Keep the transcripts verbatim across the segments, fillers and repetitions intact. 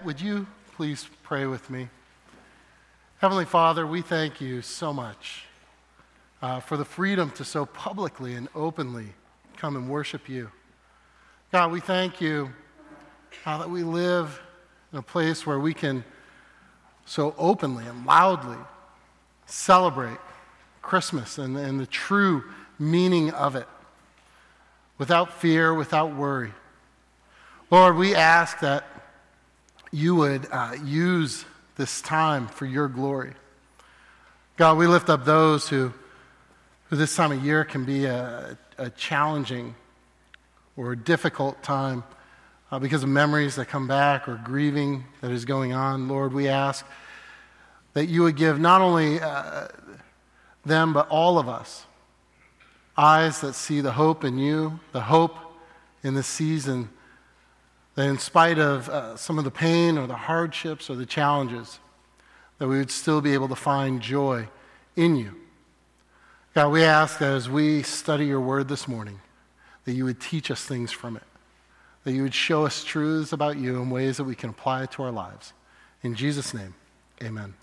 would you please pray with me? Heavenly Father, we thank you so much uh, for the freedom to so publicly and openly come and worship you. God, we thank you uh, that we live in a place where we can so openly and loudly celebrate Christmas and, and the true meaning of it without fear, without worry. Lord, we ask that you would uh, use this time for your glory. God, we lift up those who, who this time of year can be a, a challenging or a difficult time uh, because of memories that come back or grieving that is going on. Lord, we ask that you would give not only uh, them, but all of us, eyes that see the hope in you, the hope in this season, that in spite of uh, some of the pain or the hardships or the challenges, that we would still be able to find joy in you. God, we ask that as we study your word this morning, that you would teach us things from it, that you would show us truths about you in ways that we can apply it to our lives. In Jesus' name, amen.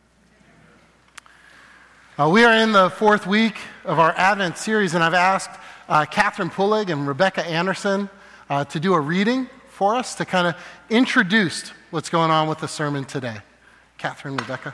Uh, we are in the fourth week of our Advent series, and I've asked uh, Catherine Pullig and Rebecca Anderson uh, to do a reading for us to kind of introduce what's going on with the sermon today. Catherine, Rebecca.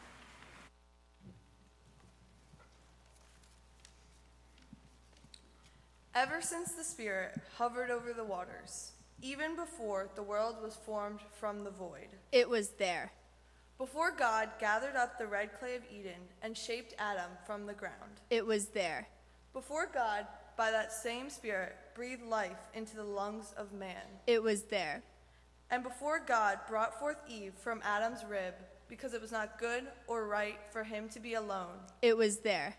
Ever since the Spirit hovered over the waters, even before the world was formed from the void, it was there. Before God gathered up the red clay of Eden and shaped Adam from the ground, it was there. Before God, by that same Spirit, breathed life into the lungs of man, it was there. And before God brought forth Eve from Adam's rib, because it was not good or right for him to be alone, it was there.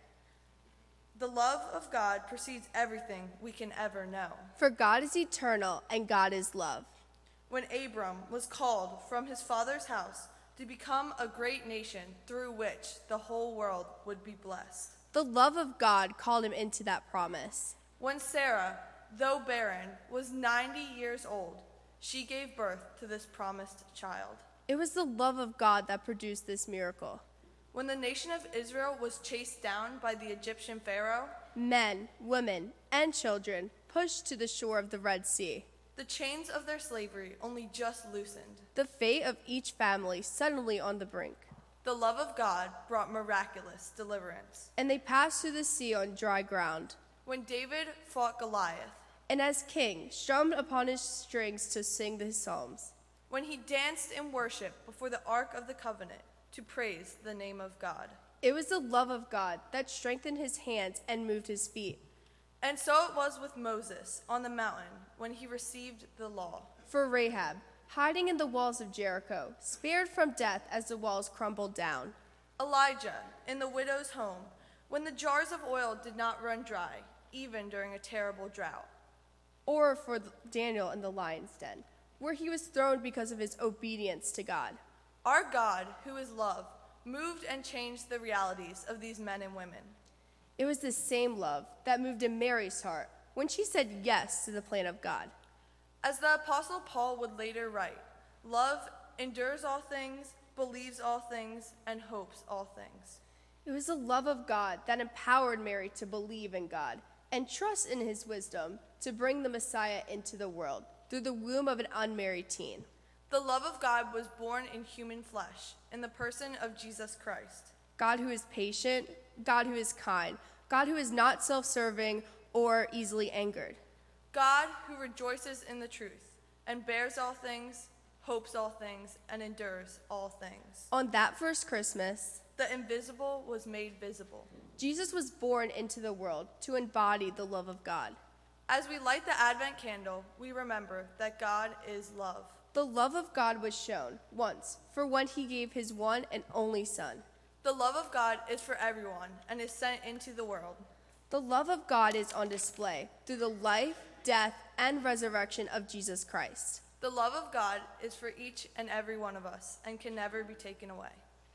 The love of God precedes everything we can ever know. For God is eternal, and God is love. When Abram was called from his father's house to become a great nation through which the whole world would be blessed, the love of God called him into that promise. When Sarah, though barren, was ninety years old, she gave birth to this promised child. It was the love of God that produced this miracle. When the nation of Israel was chased down by the Egyptian Pharaoh, men, women, and children pushed to the shore of the Red Sea. The chains of their slavery only just loosened. The fate of each family suddenly on the brink. The love of God brought miraculous deliverance. And they passed through the sea on dry ground. When David fought Goliath, and as king, strummed upon his strings to sing his psalms. When he danced in worship before the Ark of the Covenant to praise the name of God. It was the love of God that strengthened his hands and moved his feet. And so it was with Moses on the mountain when he received the law. For Rahab, hiding in the walls of Jericho, spared from death as the walls crumbled down. Elijah in the widow's home, when the jars of oil did not run dry, even during a terrible drought. Or for Daniel in the lion's den, where he was thrown because of his obedience to God. Our God, who is love, moved and changed the realities of these men and women. It was the same love that moved in Mary's heart when she said yes to the plan of God. As the Apostle Paul would later write, love endures all things, believes all things, and hopes all things. It was the love of God that empowered Mary to believe in God and trust in his wisdom to bring the Messiah into the world through the womb of an unmarried teen. The love of God was born in human flesh, in the person of Jesus Christ. God who is patient, God who is kind, God who is not self-serving or easily angered. God who rejoices in the truth and bears all things, hopes all things, and endures all things. On that first Christmas, the invisible was made visible. Jesus was born into the world to embody the love of God. As we light the Advent candle, we remember that God is love. The love of God was shown once for when he gave his one and only Son. The love of God is for everyone and is sent into the world. The love of God is on display through the life, death, and resurrection of Jesus Christ. The love of God is for each and every one of us and can never be taken away.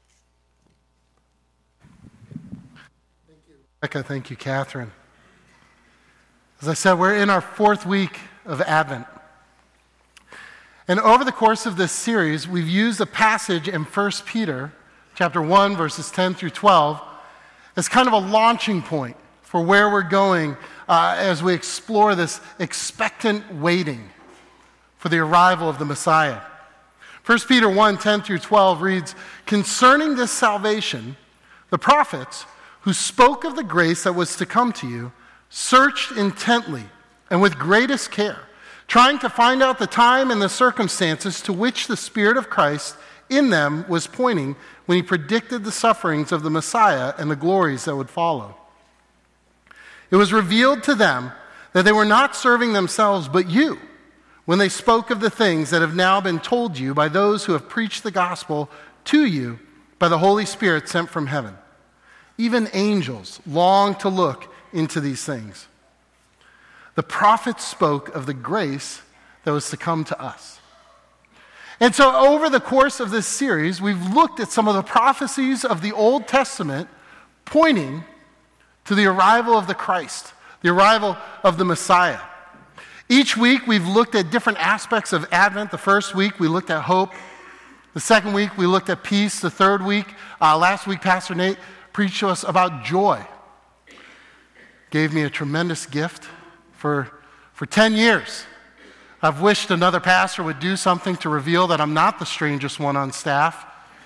Thank you, Rebecca. Thank you, Catherine. As I said, we're in our fourth week of Advent. And over the course of this series, we've used a passage in First Peter chapter one, verses ten through twelve, as kind of a launching point for where we're going uh, as we explore this expectant waiting for the arrival of the Messiah. First Peter one, ten through twelve reads, "Concerning this salvation, the prophets who spoke of the grace that was to come to you searched intently and with greatest care, trying to find out the time and the circumstances to which the Spirit of Christ in them was pointing when he predicted the sufferings of the Messiah and the glories that would follow. It was revealed to them that they were not serving themselves but you when they spoke of the things that have now been told you by those who have preached the gospel to you by the Holy Spirit sent from heaven. Even angels long to look into these things. The prophets spoke of the grace that was to come to us." And so over the course of this series, we've looked at some of the prophecies of the Old Testament pointing to the arrival of the Christ, the arrival of the Messiah. Each week, we've looked at different aspects of Advent. The first week, we looked at hope. The second week, we looked at peace. The third week, uh, last week, Pastor Nate preached to us about joy. Gave me a tremendous gift. For, for ten years, I've wished another pastor would do something to reveal that I'm not the strangest one on staff.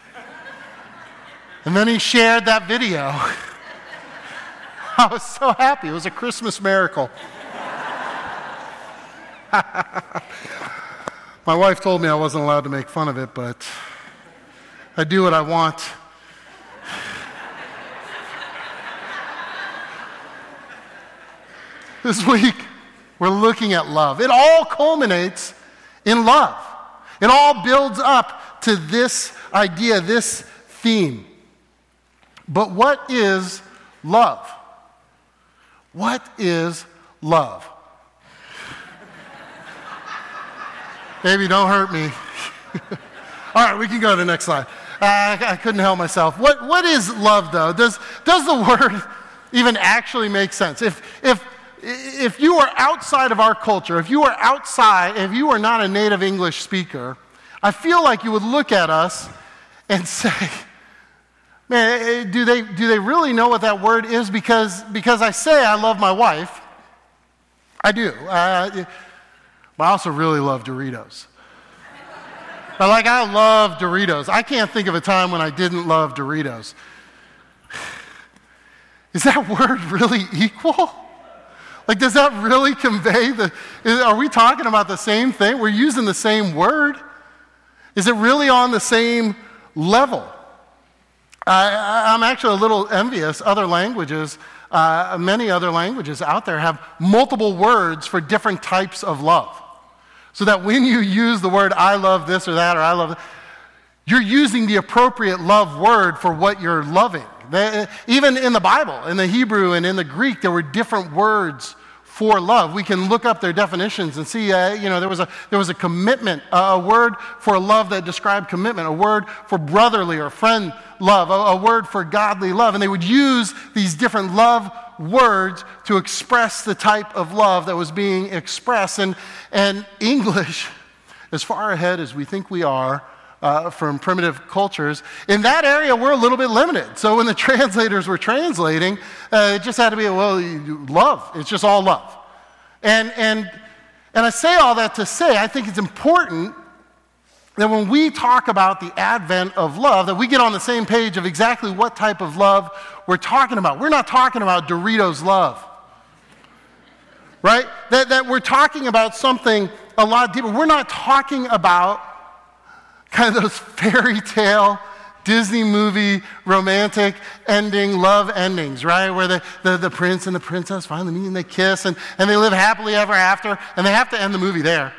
And then he shared that video. I was so happy. It was a Christmas miracle. My wife told me I wasn't allowed to make fun of it, but I do what I want. This week, we're looking at love. It all culminates in love. It all builds up to this idea, this theme. But what is love? What is love? Baby, don't hurt me. All right, we can go to the next slide. Uh, I, I couldn't help myself. What, what is love, though? Does, does the word even actually make sense? If, if, if you are outside of our culture, if you are outside, if you are not a native English speaker, I feel like you would look at us and say, man, do they, do they really know what that word is? Because, because I say I love my wife. I do. Uh, but I also really love Doritos. But like, I love Doritos. I can't think of a time when I didn't love Doritos. Is that word really equal? Like, does that really convey the, is, are we talking about the same thing? We're using the same word. Is it really on the same level? I, I'm actually a little envious. Other languages, uh, many other languages out there have multiple words for different types of love. So that when you use the word, I love this or that, or I love that, you're using the appropriate love word for what you're loving. They, even in the Bible, in the Hebrew and in the Greek, there were different words for love. We can look up their definitions and see, uh, you know, there was a there was a commitment, uh, a word for love that described commitment, a word for brotherly or friend love, a, a word for godly love. And they would use these different love words to express the type of love that was being expressed. And, and English, as far ahead as we think we are, Uh, from primitive cultures, in that area we're a little bit limited. So when the translators were translating, uh, it just had to be, well, love. It's just all love. And, and, and I say all that to say, I think it's important that when we talk about the advent of love, that we get on the same page of exactly what type of love we're talking about. We're not talking about Doritos love, right? That, that we're talking about something a lot deeper. We're not talking about kind of those fairy tale, Disney movie, romantic ending, love endings, right? Where the, the, the prince and the princess finally meet and they kiss and, and they live happily ever after, and they have to end the movie there.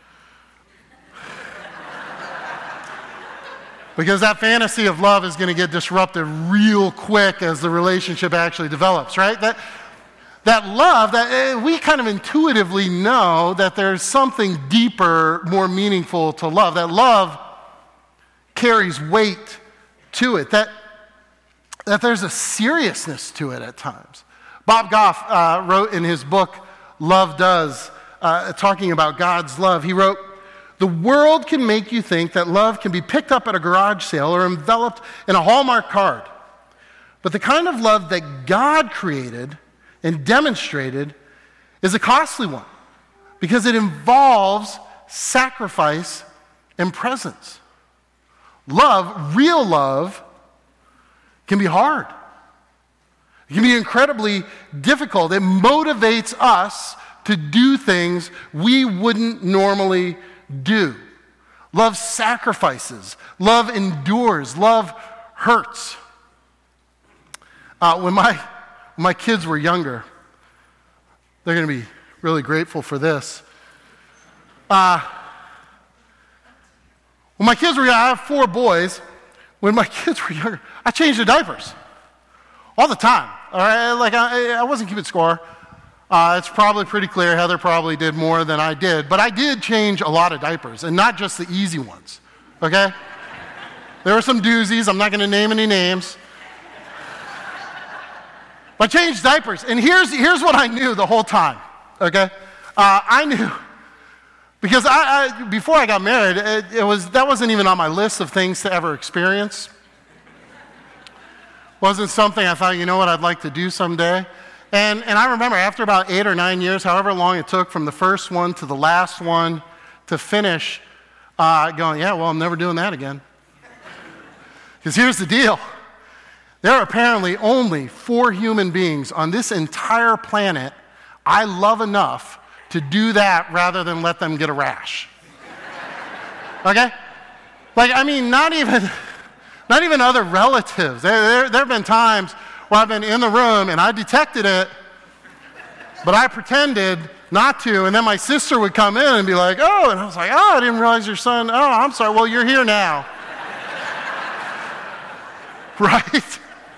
Because that fantasy of love is going to get disrupted real quick as the relationship actually develops, right? That, that love, that uh, we kind of intuitively know that there's something deeper, more meaningful to love. That love carries weight to it, that, that there's a seriousness to it at times. Bob Goff uh, wrote in his book, Love Does, uh, talking about God's love, he wrote, The world can make you think that love can be picked up at a garage sale or enveloped in a Hallmark card. But the kind of love that God created and demonstrated is a costly one because it involves sacrifice and presence. Love, real love, can be hard. It can be incredibly difficult. It motivates us to do things we wouldn't normally do. Love sacrifices. Love endures. Love hurts. Uh, when my when my kids were younger, they're going to be really grateful for this. Uh, when my kids were young, I have four boys. When my kids were younger, I changed the diapers all the time. All right, like I, I wasn't keeping score. Uh, it's probably pretty clear. Heather probably did more than I did, but I did change a lot of diapers, and not just the easy ones. Okay, there were some doozies. I'm not going to name any names. I changed diapers, and here's, here's what I knew the whole time, okay? Uh, I knew, because I, I, before I got married, it, it was, that wasn't even on my list of things to ever experience. Wasn't something I thought, you know what, I'd like to do someday. And, and I remember after about eight or nine years, however long it took from the first one to the last one to finish, uh, going, yeah, well, I'm never doing that again. Because here's the deal. There are apparently only four human beings on this entire planet I love enough to do that rather than let them get a rash. Okay? Like, I mean, not even, not even other relatives. There, there, there have been times where I've been in the room and I detected it, but I pretended not to, and then my sister would come in and be like, oh, and I was like, oh, I didn't realize your son, oh, I'm sorry, well, you're here now. Right?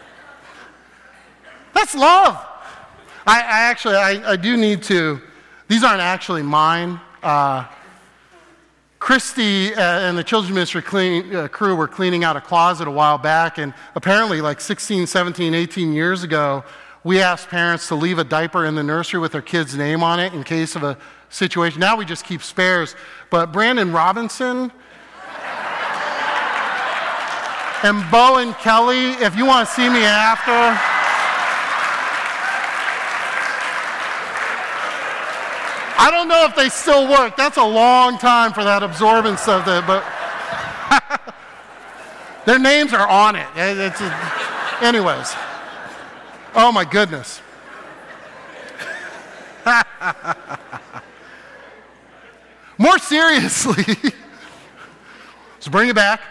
That's love. I, I actually, I, I do need to, these aren't actually mine. Uh, Christy uh, and the children's ministry clean, uh, crew were cleaning out a closet a while back, and apparently like sixteen, seventeen, eighteen years ago, we asked parents to leave a diaper in the nursery with their kid's name on it in case of a situation. Now we just keep spares. But Brandon Robinson and Bo and Kelly, if you want to see me after, I don't know if they still work. That's a long time for that absorbance of the, but their names are on it. It's a, anyways. Oh my goodness. More seriously, let's bring it back.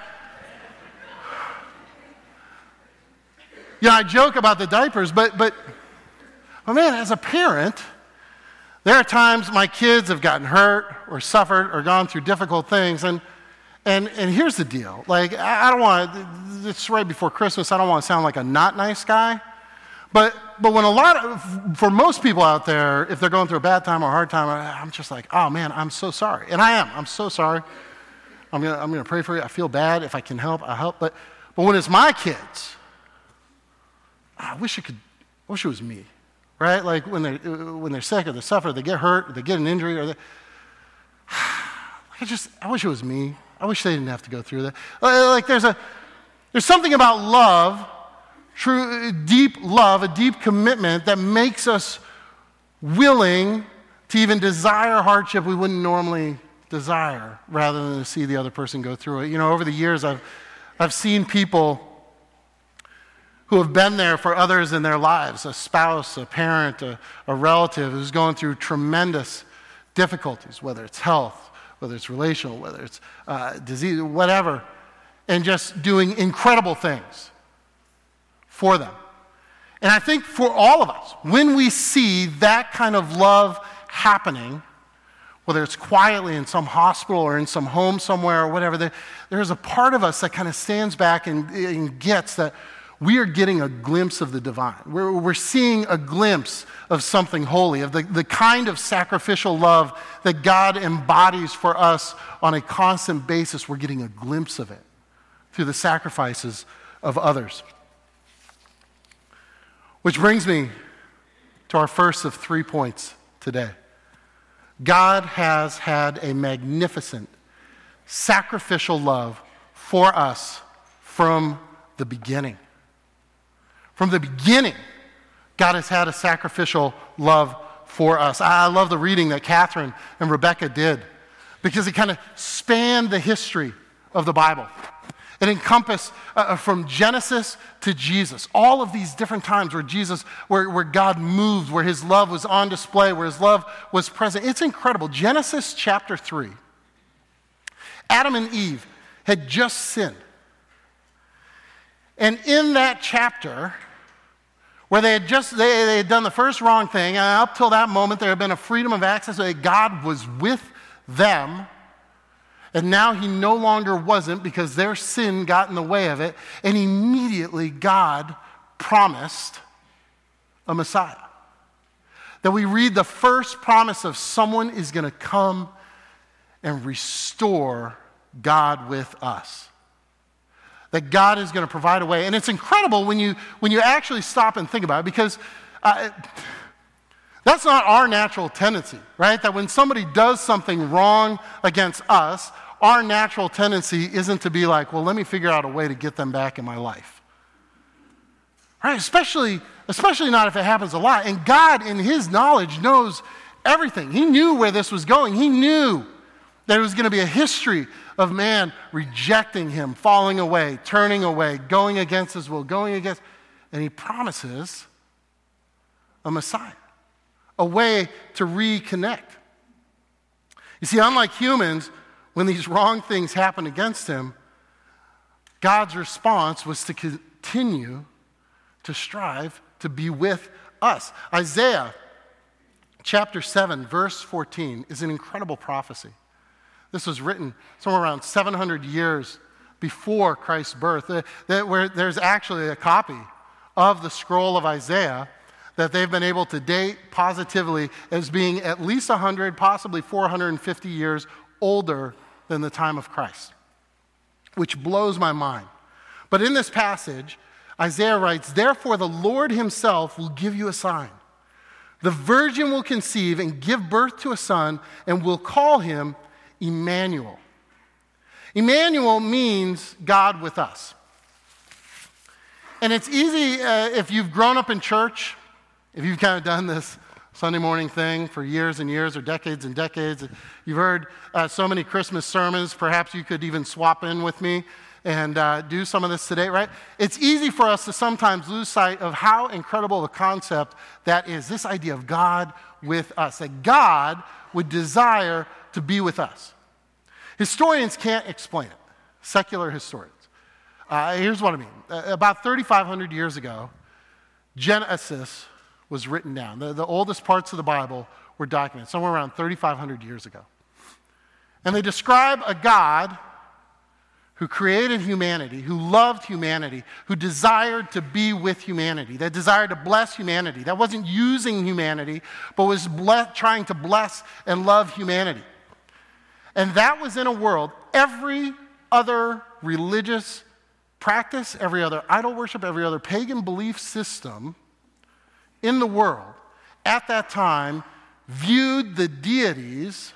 Yeah, I joke about the diapers, but, but, oh man, as a parent, there are times my kids have gotten hurt or suffered or gone through difficult things, and and and here's the deal. Like, I, I don't want to, it's right before Christmas, I don't want to sound like a not nice guy, but but when a lot of, for most people out there, if they're going through a bad time or a hard time, I'm just like, oh man, I'm so sorry. And I am, I'm so sorry. I'm gonna, I'm gonna pray for you. I feel bad. If I can help, I'll help. But but when it's my kids, I wish it could, I wish it was me. Right? Like when they're, when they're sick or they suffer, they get hurt, or they get an injury, or they, I just, I wish it was me. I wish they didn't have to go through that. Like there's a, there's something about love, true, deep love, a deep commitment that makes us willing to even desire hardship we wouldn't normally desire, rather than to see the other person go through it. You know, over the years, I've, I've seen people who have been there for others in their lives, a spouse, a parent, a, a relative who's going through tremendous difficulties, whether it's health, whether it's relational, whether it's uh, disease, whatever, and just doing incredible things for them. And I think for all of us, when we see that kind of love happening, whether it's quietly in some hospital or in some home somewhere or whatever, there, there's a part of us that kind of stands back and, and gets that we are getting a glimpse of the divine. We're, we're seeing a glimpse of something holy, of the, the kind of sacrificial love that God embodies for us on a constant basis. We're getting a glimpse of it through the sacrifices of others. Which brings me to our first of three points today. God has had a magnificent sacrificial love for us from the beginning. From the beginning, God has had a sacrificial love for us. I love the reading that Catherine and Rebecca did because it kind of spanned the history of the Bible. It encompassed uh, from Genesis to Jesus, all of these different times where Jesus, where, where God moved, where his love was on display, where his love was present. It's incredible. Genesis chapter three. Adam and Eve had just sinned. And in that chapter, where they had just, they, they had done the first wrong thing, and up till that moment there had been a freedom of access, that God was with them. And now he no longer wasn't because their sin got in the way of it. And immediately God promised a Messiah. That we read the first promise of someone is going to come and restore God with us. That God is going to provide a way. And it's incredible when you, when you actually stop and think about it because uh, that's not our natural tendency, right? That when somebody does something wrong against us, our natural tendency isn't to be like, well, let me figure out a way to get them back in my life. Right? Especially, especially not if it happens a lot. And God, in his knowledge, knows everything. He knew where this was going. He knew that it was going to be a history of man rejecting him, falling away, turning away, going against his will, going against, and he promises a Messiah, a way to reconnect. You see, unlike humans, when these wrong things happened against him, God's response was to continue to strive to be with us. Isaiah chapter seven, verse fourteen is an incredible prophecy. This was written somewhere around seven hundred years before Christ's birth, where there's actually a copy of the scroll of Isaiah that they've been able to date positively as being at least one hundred, possibly four hundred fifty years older than the time of Christ, which blows my mind. But in this passage, Isaiah writes, "Therefore the Lord himself will give you a sign. The virgin will conceive and give birth to a son and will call him Emmanuel." Emmanuel means God with us. And it's easy uh, if you've grown up in church, if you've kind of done this Sunday morning thing for years and years or decades and decades. You've heard uh, so many Christmas sermons. Perhaps you could even swap in with me and uh, do some of this today, right? It's easy for us to sometimes lose sight of how incredible a concept that is, this idea of God with us, that God would desire to be with us. Historians can't explain it, secular historians. Uh, here's what I mean. Uh, about thirty-five hundred years ago, Genesis was written down. The, the oldest parts of the Bible were documented, somewhere around thirty-five hundred years ago. And they describe a God who created humanity, who loved humanity, who desired to be with humanity, that desired to bless humanity, that wasn't using humanity, but was ble- trying to bless and love humanity. And that was in a world, every other religious practice, every other idol worship, every other pagan belief system in the world at that time viewed the deities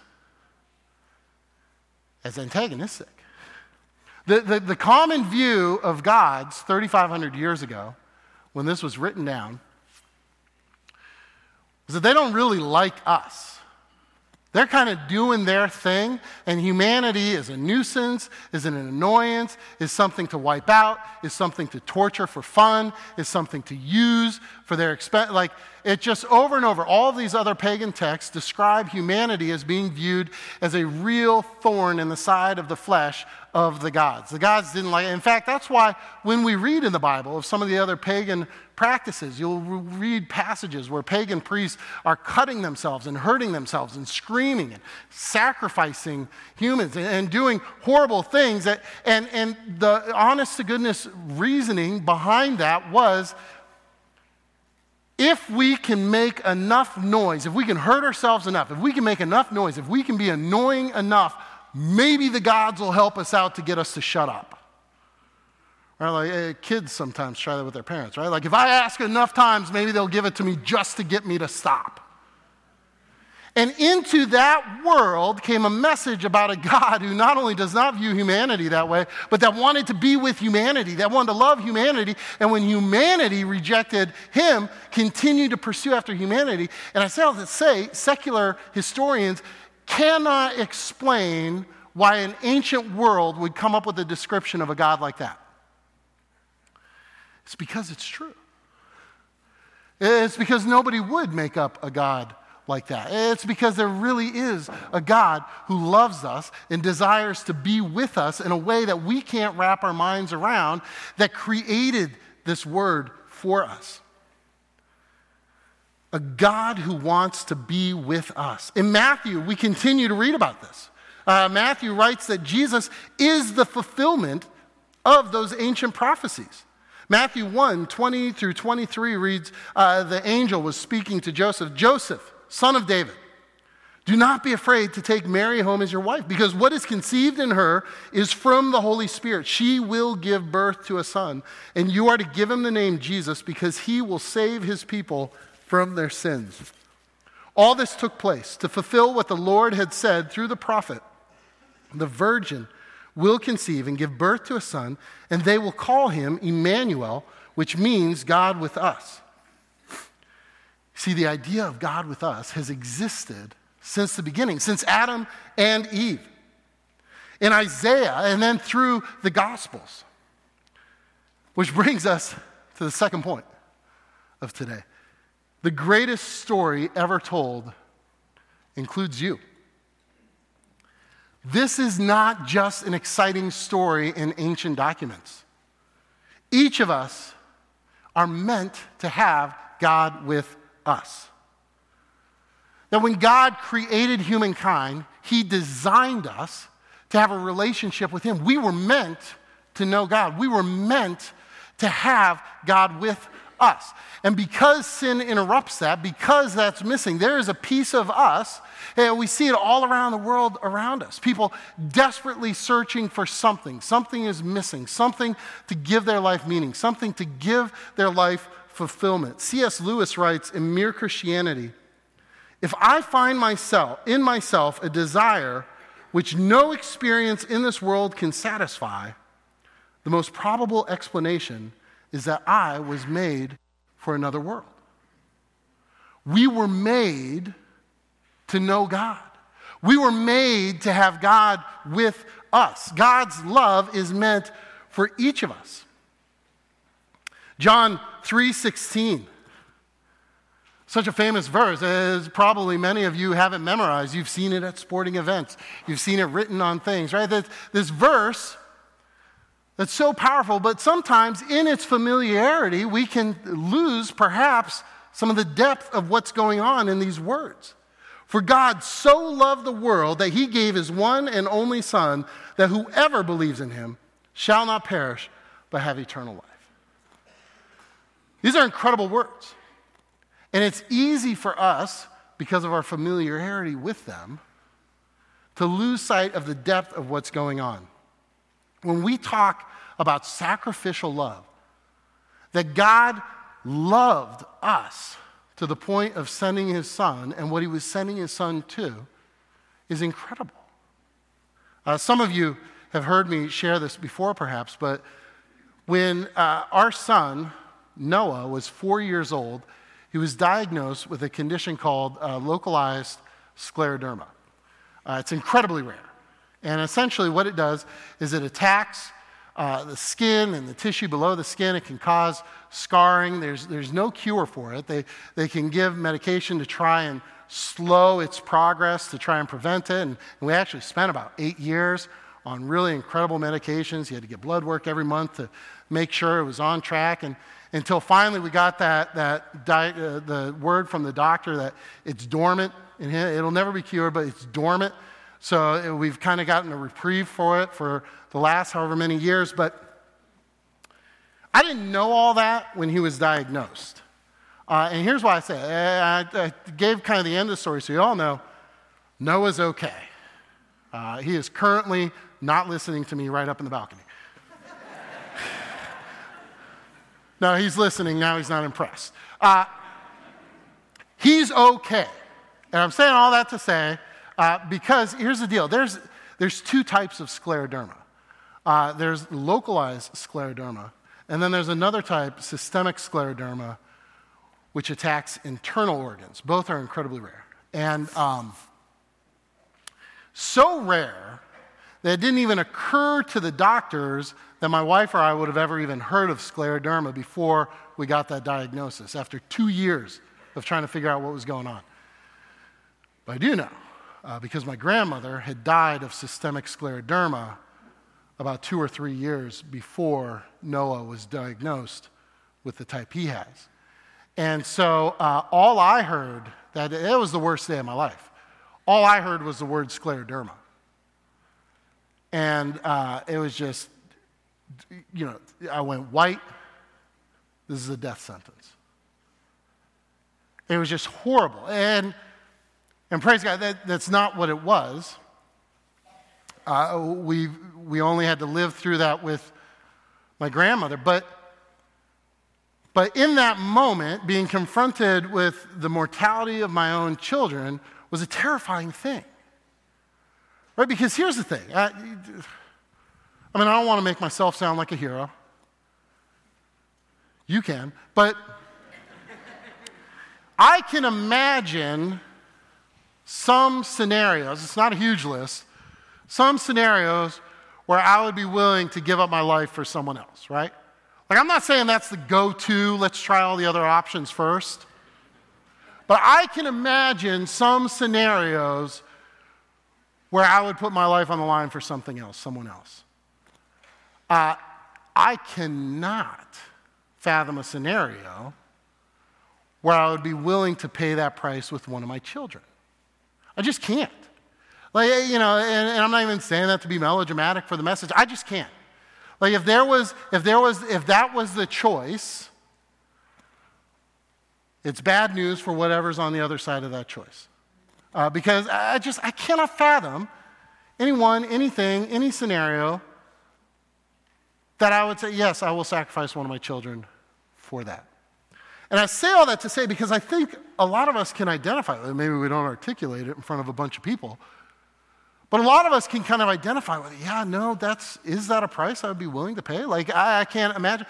as antagonistic. The, the, the common view of gods thirty-five hundred years ago, when this was written down, was that they don't really like us. They're kind of doing their thing, and humanity is a nuisance, is an annoyance, is something to wipe out, is something to torture for fun, is something to use for their expense. Like, it just over and over, all of these other pagan texts describe humanity as being viewed as a real thorn in the side of the flesh of the gods. The gods didn't like it. In fact, that's why when we read in the Bible of some of the other pagan practices, you'll read passages where pagan priests are cutting themselves and hurting themselves and screaming and sacrificing humans and, and doing horrible things. That, and, and the honest to goodness reasoning behind that was, if we can make enough noise, if we can hurt ourselves enough, if we can make enough noise, if we can be annoying enough, maybe the gods will help us out to get us to shut up. Right? Like eh, kids sometimes try that with their parents, right? Like, if I ask enough times, maybe they'll give it to me just to get me to stop. And into that world came a message about a God who not only does not view humanity that way, but that wanted to be with humanity, that wanted to love humanity. And when humanity rejected him, continued to pursue after humanity. And I say all that to say, secular historians cannot explain why an ancient world would come up with a description of a God like that. It's because it's true. It's because nobody would make up a God like that. It's because there really is a God who loves us and desires to be with us in a way that we can't wrap our minds around, that created this word for us. A God who wants to be with us. In Matthew, we continue to read about this. Uh, Matthew writes that Jesus is the fulfillment of those ancient prophecies. Matthew one, twenty through twenty-three reads, uh, the angel was speaking to Joseph, Joseph, son of David, do not be afraid to take Mary home as your wife, because what is conceived in her is from the Holy Spirit. She will give birth to a son, and you are to give him the name Jesus, because he will save his people from their sins. All this took place to fulfill what the Lord had said through the prophet. The virgin will conceive and give birth to a son, and they will call him Emmanuel, which means God with us. See, the idea of God with us has existed since the beginning, since Adam and Eve. In Isaiah, and then through the Gospels. Which brings us to the second point of today. The greatest story ever told includes you. This is not just an exciting story in ancient documents. Each of us are meant to have God with us. That when God created humankind, he designed us to have a relationship with him. We were meant to know God. We were meant to have God with us. And because sin interrupts that, because that's missing, there is a piece of us, and we see it all around the world around us. People desperately searching for something. Something is missing. Something to give their life meaning. Something to give their life fulfillment. C S Lewis writes in Mere Christianity, if I find myself in myself a desire which no experience in this world can satisfy, the most probable explanation is that I was made for another world. We were made to know God. We were made to have God with us. God's love is meant for each of us. John three sixteen, such a famous verse, as probably many of you haven't memorized. You've seen it at sporting events. You've seen it written on things, right? This, this verse that's so powerful, but sometimes in its familiarity, we can lose perhaps some of the depth of what's going on in these words. For God so loved the world that he gave his one and only Son, that whoever believes in him shall not perish, but have eternal life. These are incredible words. And it's easy for us, because of our familiarity with them, to lose sight of the depth of what's going on. When we talk about sacrificial love, that God loved us to the point of sending his Son, and what he was sending his Son to is incredible. Uh, some of you have heard me share this before, perhaps, but when uh, our son, Noah, was four years old, he was diagnosed with a condition called uh, localized scleroderma. Uh, it's incredibly rare. And essentially what it does is it attacks uh, the skin and the tissue below the skin. It can cause scarring. There's, there's no cure for it. They, they can give medication to try and slow its progress, to try and prevent it. And, and we actually spent about eight years on really incredible medications. You had to get blood work every month to make sure it was on track. And until finally we got that, that di- uh, the word from the doctor that it's dormant. And it'll never be cured, but it's dormant. So we've kind of gotten a reprieve for it for the last however many years. But I didn't know all that when he was diagnosed. Uh, and here's why I say it. I, I gave kind of the end of the story so you all know Noah's okay. Uh, he is currently not listening to me right up in the balcony. No, he's listening. Now he's not impressed. Uh, he's okay. And I'm saying all that to say, uh, because here's the deal. There's, there's two types of scleroderma. Uh, there's localized scleroderma, and then there's another type, systemic scleroderma, which attacks internal organs. Both are incredibly rare. And um, so rare that it didn't even occur to the doctors that my wife or I would have ever even heard of scleroderma before we got that diagnosis, after two years of trying to figure out what was going on. But I do know, uh, because my grandmother had died of systemic scleroderma about two or three years before Noah was diagnosed with the type he has. And so uh, all I heard, that it was the worst day of my life, all I heard was the word scleroderma. And uh, it was just, you know, I went white. This is a death sentence. It was just horrible. And, and praise God, that, that's not what it was. Uh, we, we only had to live through that with my grandmother. But, but in that moment, being confronted with the mortality of my own children was a terrifying thing. Right? Because here's the thing. I, I mean, I don't want to make myself sound like a hero. You can. But I can imagine some scenarios, it's not a huge list, some scenarios where I would be willing to give up my life for someone else, right? Like, I'm not saying that's the go-to, let's try all the other options first. But I can imagine some scenarios where I would put my life on the line for something else, someone else. Uh, I cannot fathom a scenario where I would be willing to pay that price with one of my children. I just can't. Like, you know, and, and I'm not even saying that to be melodramatic for the message. I just can't. Like, if there was, if there was, if that was the choice, it's bad news for whatever's on the other side of that choice. Uh, because I just, I cannot fathom anyone, anything, any scenario that I would say, yes, I will sacrifice one of my children for that. And I say all that to say because I think a lot of us can identify with it. Maybe we don't articulate it in front of a bunch of people. But a lot of us can kind of identify with it. Yeah, no, that's, is that a price I would be willing to pay? Like, I, I can't imagine.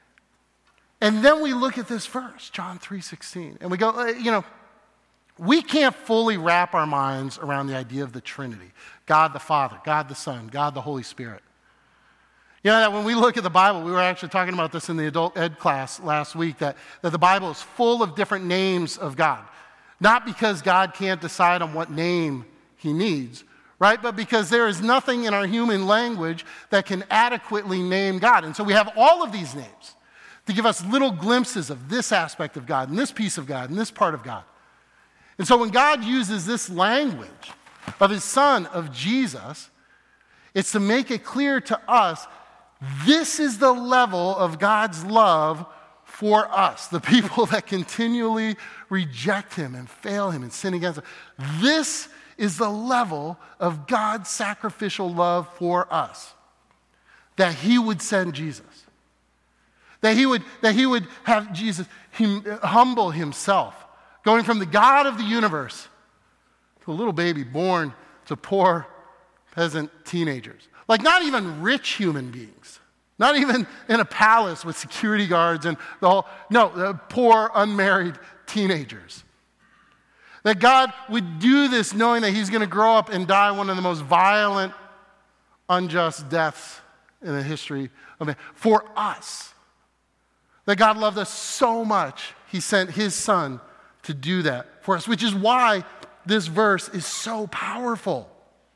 And then we look at this verse, John three sixteen, and we go, uh, you know, we can't fully wrap our minds around the idea of the Trinity. God the Father, God the Son, God the Holy Spirit. You know that when we look at the Bible, we were actually talking about this in the adult ed class last week, that, that the Bible is full of different names of God. Not because God can't decide on what name he needs, right? But because there is nothing in our human language that can adequately name God. And so we have all of these names to give us little glimpses of this aspect of God, and this piece of God, and this part of God. And so when God uses this language of his Son, of Jesus, it's to make it clear to us, this is the level of God's love for us, the people that continually reject him and fail him and sin against him. This is the level of God's sacrificial love for us, that he would send Jesus. That he would, that he would have Jesus hum, humble himself, going from the God of the universe to a little baby born to poor peasant teenagers. Like, not even rich human beings. Not even in a palace with security guards and the whole, no, the poor unmarried teenagers. That God would do this knowing that he's going to grow up and die one of the most violent, unjust deaths in the history of man for us. That God loved us so much, he sent his Son to do that for us, which is why this verse is so powerful.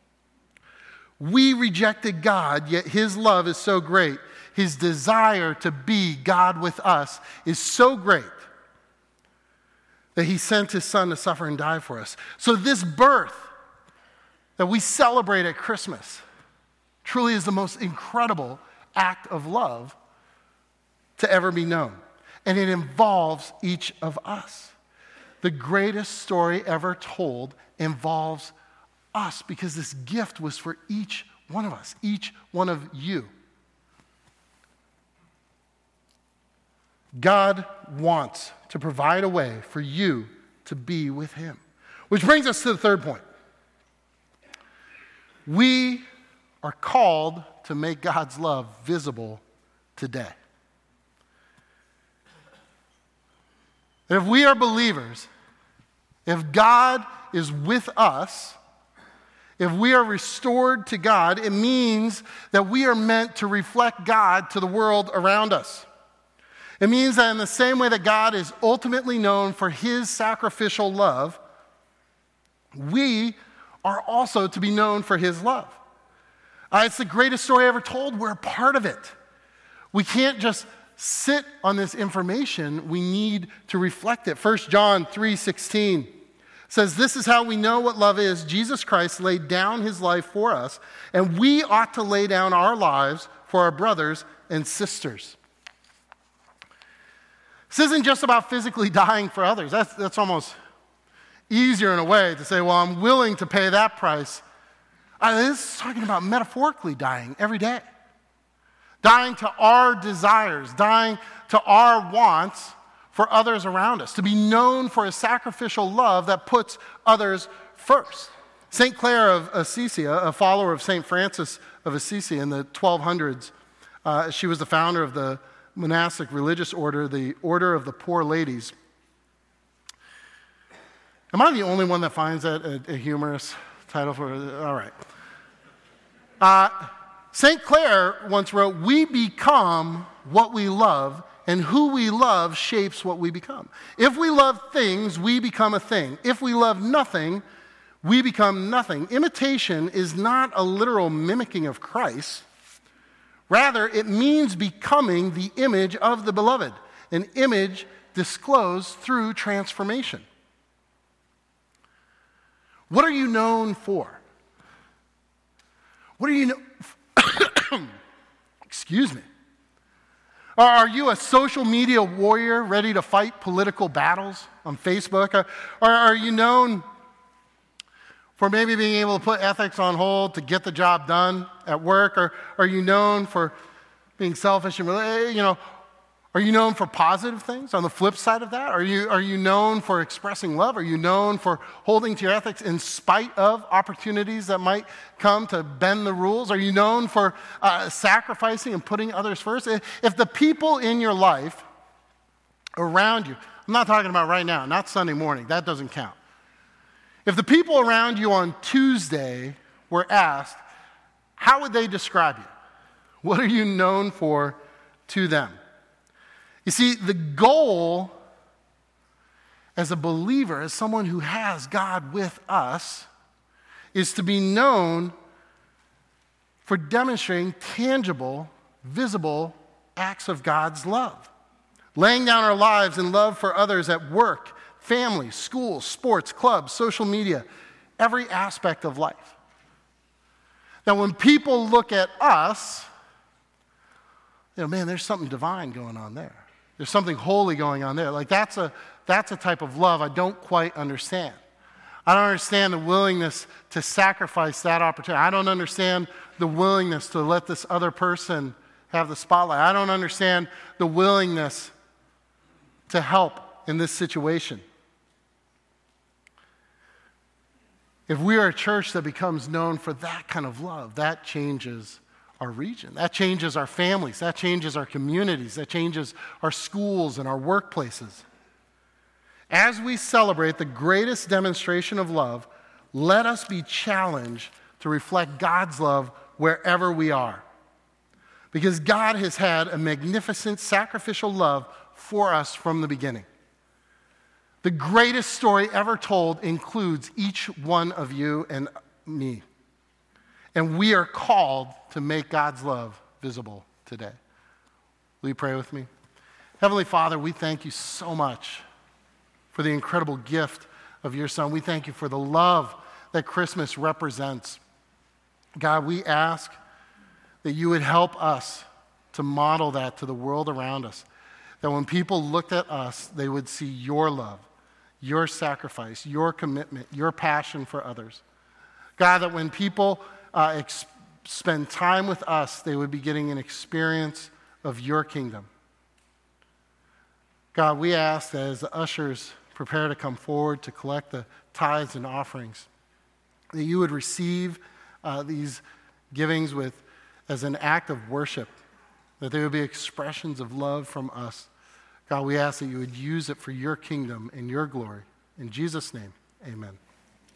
We rejected God, yet his love is so great. His desire to be God with us is so great that he sent his Son to suffer and die for us. So this birth that we celebrate at Christmas truly is the most incredible act of love to ever be known. And it involves each of us. The greatest story ever told involves us because this gift was for each one of us, each one of you. God wants to provide a way for you to be with him. Which brings us to the third point. We are called to make God's love visible today. If we are believers, if God is with us, if we are restored to God, it means that we are meant to reflect God to the world around us. It means that in the same way that God is ultimately known for his sacrificial love, we are also to be known for his love. Uh, it's the greatest story ever told. We're a part of it. We can't just sit on this information. We need to reflect it. First John three sixteen says, "This is how we know what love is. Jesus Christ laid down his life for us, and we ought to lay down our lives for our brothers and sisters." This isn't just about physically dying for others. That's, that's almost easier in a way to say, well, I'm willing to pay that price. Uh, this is talking about metaphorically dying every day. Dying to our desires, dying to our wants for others around us, to be known for a sacrificial love that puts others first. Saint Clare of Assisi, a follower of Saint Francis of Assisi in the twelve hundreds, uh, she was the founder of the monastic religious order, the Order of the Poor Ladies. Am I the only one that finds that a, a humorous title for it? All right. Uh, Saint Clare once wrote, "We become what we love, and who we love shapes what we become. If we love things, we become a thing. If we love nothing, we become nothing." Imitation is not a literal mimicking of Christ. Rather, it means becoming the image of the beloved, an image disclosed through transformation. What are you known for? What are you known Excuse me. Are you a social media warrior ready to fight political battles on Facebook? Or are you known for maybe being able to put ethics on hold to get the job done at work? Or are you known for being selfish and, you know, are you known for positive things on the flip side of that? Are you, are you known for expressing love? Are you known for holding to your ethics in spite of opportunities that might come to bend the rules? Are you known for uh, sacrificing and putting others first? If the people in your life around you, I'm not talking about right now, not Sunday morning, that doesn't count. If the people around you on Tuesday were asked, how would they describe you? What are you known for to them? You see, the goal as a believer, as someone who has God with us, is to be known for demonstrating tangible, visible acts of God's love. Laying down our lives in love for others at work, family, school, sports, clubs, social media, every aspect of life. Now, when people look at us, you know, man, there's something divine going on there. There's something holy going on there. Like that's a, that's a type of love I don't quite understand. I don't understand the willingness to sacrifice that opportunity. I don't understand the willingness to let this other person have the spotlight. I don't understand the willingness to help in this situation. If we are a church that becomes known for that kind of love, that changes our region. That changes our families. That changes our communities. That changes our schools and our workplaces. As we celebrate the greatest demonstration of love, let us be challenged to reflect God's love wherever we are. Because God has had a magnificent sacrificial love for us from the beginning. The greatest story ever told includes each one of you and me. And we are called to make God's love visible today. Will you pray with me? Heavenly Father, we thank you so much for the incredible gift of your Son. We thank you for the love that Christmas represents. God, we ask that you would help us to model that to the world around us. That when people looked at us, they would see your love, your sacrifice, your commitment, your passion for others. God, that when people uh, ex- spend time with us, they would be getting an experience of your kingdom. God, we ask that as the ushers prepare to come forward to collect the tithes and offerings, that you would receive uh, these givings with as an act of worship, that they would be expressions of love from us. God, we ask that you would use it for your kingdom and your glory. In Jesus' name, amen.